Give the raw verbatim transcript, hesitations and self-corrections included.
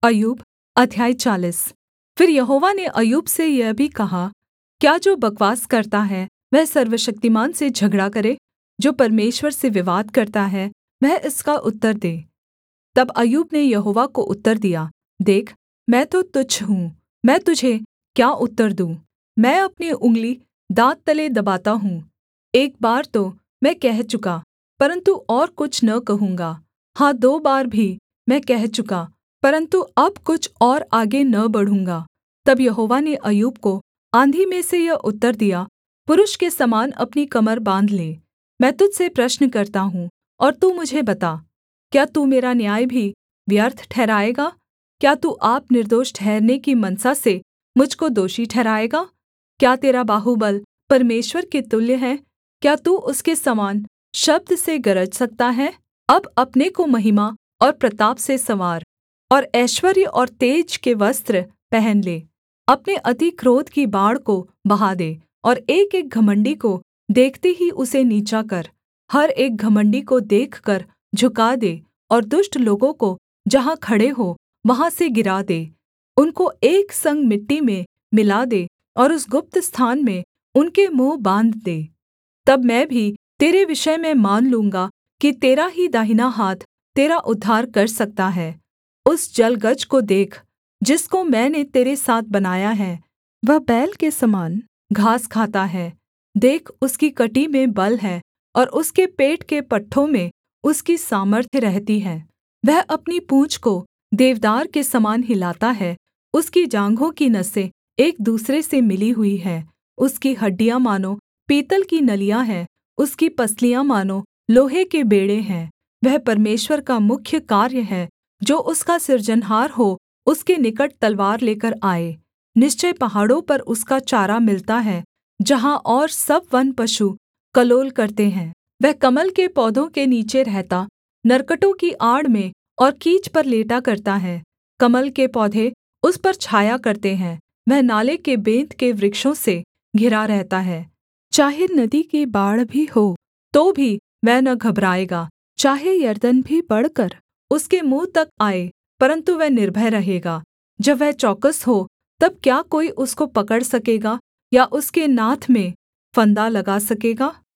अय्यूब अध्याय चालीस। फिर यहोवा ने अय्यूब से यह भी कहा, क्या जो बकवास करता है वह सर्वशक्तिमान से झगड़ा करे? जो परमेश्वर से विवाद करता है वह इसका उत्तर दे। तब अय्यूब ने यहोवा को उत्तर दिया, देख, मैं तो तुच्छ हूँ, मैं तुझे क्या उत्तर दूँ? मैं अपनी उँगली दाँत तले दबाता हूँ। एक बार तो मैं कह चुका, परन्तु और कुछ न कहूँगा। हाँ, दो बार भी मैं कह चुका, परन्तु अब कुछ और आगे न बढ़ूँगा। तब यहोवा ने अय्यूब को आँधी में से यह उत्तर दिया, पुरुष के समान अपनी कमर बाँध ले। मैं तुझ से प्रश्न करता हूँ और तू मुझे बता, क्या तू मेरा न्याय भी व्यर्थ ठहराएगा? क्या तू आप निर्दोष ठहरने की मनसा से मुझ को दोषी ठहराएगा? क्या तेरा बाहुबल परमेश्वर के तुल्य है? क्या तू उसके समान शब्द से गरज सकता है? अब अपने को महिमा और प्रताप से संवार और ऐश्वर्य और तेज के वस्त्र पहन ले। अपने अति क्रोध की बाढ़ को बहा दे और एकएक घमण्डी को देखते ही उसे नीचा कर। हर एक घमण्डी को देखकर झुका दे और दुष्ट लोगों को जहाँ खड़े हो वहाँ से गिरा दे। उनको एक संग मिट्टी में मिला दे और उस गुप्त स्थान में उनके मुँह बाँध दे। तब मैं भी तेरे विषय में मान लूँगा कि तेरा ही दाहिना हाथ तेरा उद्धार कर सकता है। उस जलगज को देख, जिसको मैंने तेरे साथ बनाया है। वह बैल के समान घास खाता है। देख, उसकी कमर में बल है और उसके पेट के पट्ठों में उसकी सामर्थ्य रहती है। वह अपनी पूँछ को देवदार के समान हिलाता है। उसकी जाँघों की नसें एक दूसरे से मिली हुई हैं। उसकी हड्डियाँ मानो पीतल की नलियाँ हैं, उसकी पसलियाँ मानो लोहे के बेंड़े हैं। वह परमेश्वर का मुख्य कार्य है, जो उसका सृजनहार हो उसके निकट तलवार लेकर आए। निश्चय पहाड़ों पर उसका चारा मिलता है, जहाँ और सब वन पशु कलोल करते हैं। वह कमल के पौधों के नीचे रहता, नरकटों की आड़ में और कीच पर लेटा करता है। कमल के पौधे उस पर छाया करते हैं। वह नाले के बेंत के वृक्षों से घिरा रहता है। चाहे नदी की बाढ़ भी हो तो भी वह न घबराएगा। चाहे यरदन भी बढ़कर उसके मुँह तक आए, परन्तु वह निर्भय रहेगा। जब वह चौकस हो तब क्या कोई उसको पकड़ सकेगा या उसके नाथ में फंदा लगा सकेगा?